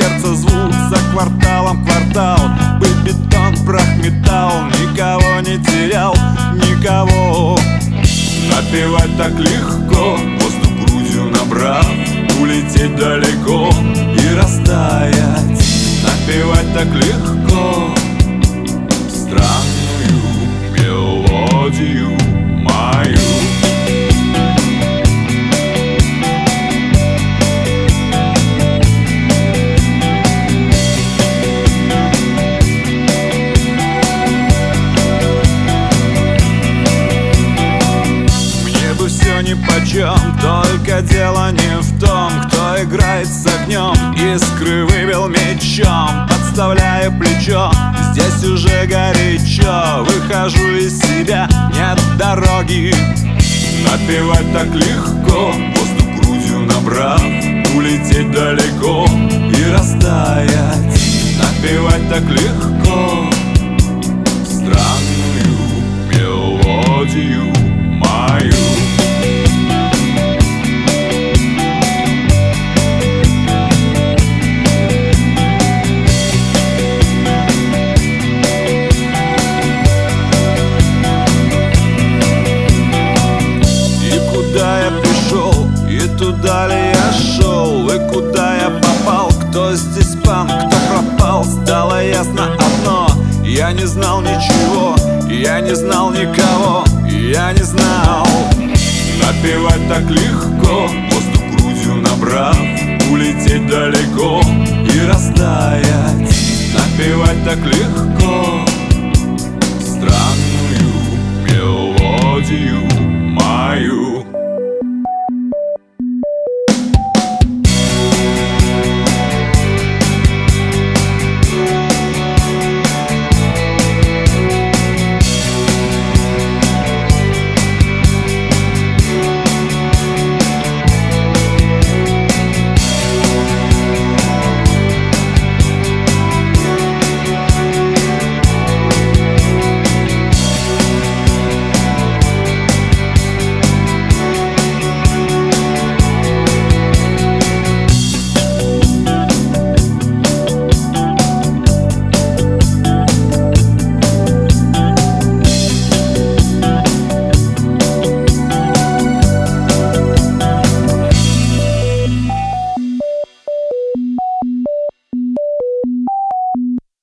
сердца звук, за кварталом квартал. Быть бетон, прах, металл, никого не терял, никого. Напевать так легко, воздух грудью набрав, улететь далеко и растаять. Напевать так легко странную мелодию мою. Все нипочем, только дело не в том, кто играет с огнем. Искры выбил мечом, подставляя плечо. Здесь уже горячо, выхожу из себя, нет дороги. Напевать так легко, воздух грудью набрав, улететь далеко и растаять. Напевать так легко странную мелодию мою. Туда ли я шел и куда я попал? Кто здесь пан, кто пропал? Стало ясно одно: я не знал ничего, я не знал никого, я не знал. Напевать так легко, воздух грудью набрав, улететь далеко и растаять. Напевать так легко странную мелодию мою.